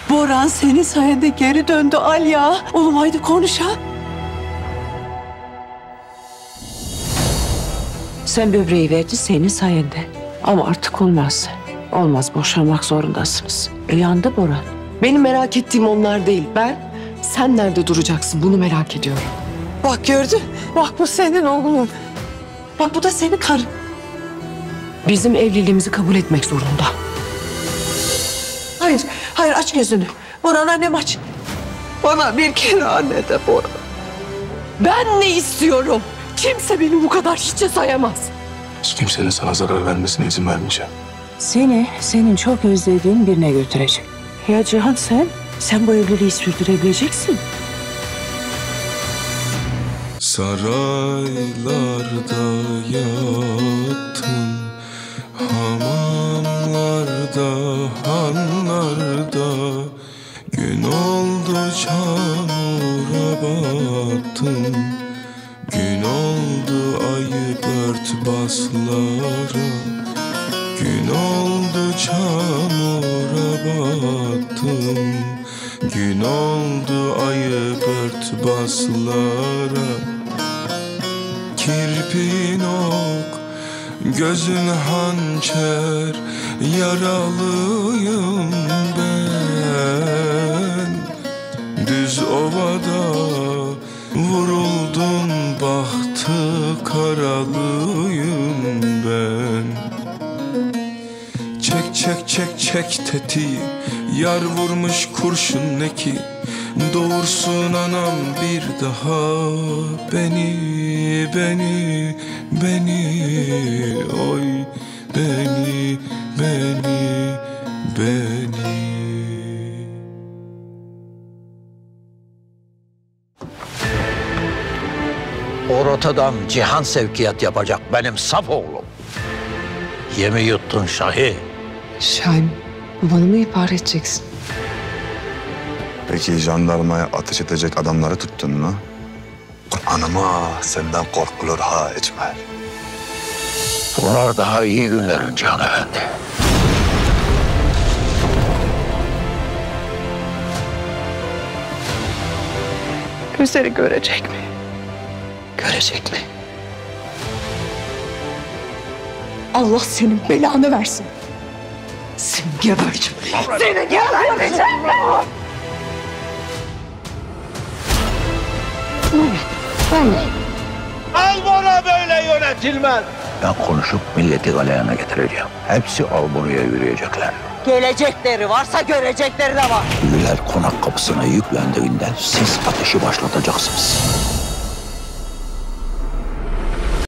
Boran senin sayende geri döndü Alya. Oğlum haydi konuş ha. Sen böbreği verdi senin sayende. Ama artık olmaz. Olmaz, boşanmak zorundasınız. Yandı Boran. Benim merak ettiğim onlar değil. Sen nerede duracaksın bunu merak ediyorum. Bak gördün. Bak bu senin oğlun. Bak bu da senin karın. Bizim evliliğimizi kabul etmek zorunda. Hayır, hayır aç gözünü. Boran annem aç. Bana bir kere anne de Boran. Ben ne istiyorum? Kimse beni bu kadar hiçe sayamaz. Hiç kimsenin sana zarar vermesine izin vermeyeceğim. Seni senin çok özlediğin birine götürecek. Ya Cihan sen bu evliliği sürdürebileceksin. Saraylarda yattım, hamamlarda, hanlarda. Gün oldu çamura battım, gün oldu ayı örtbaslara. Gün oldu çamura battım, gün oldu ayı örtbaslara. Kirpin ok, gözün hançer, yaralıyım ben. Düz ovada vuruldum, bahtı karalıyım ben. Çek tetiği, yar vurmuş kurşun neki. Doğursun anam bir daha beni, oy beni. O rotadan Cihan sevkiyat yapacak benim saf oğlum. Yemi yuttun Şahi. Şahin, babanı mı ihbar edeceksin? Peki jandarmaya ateş edecek adamları tuttun mu? Kur'an'ıma senden korkulur ha İcmal. Bunlar daha iyi günlerin Cihan Efendi. Gözleri görecek mi? Görecek mi? Allah senin belanı versin. Seni geberteceğim. Seni geberteceğim. Albora böyle yönetilmez. Ben konuşup milleti galeyana getireceğim. Hepsi Albora'ya yürüyecekler. Gelecekleri varsa görecekleri de var. Ünlüler konak kapısına yüklendiğinde siz ateşi başlatacaksınız.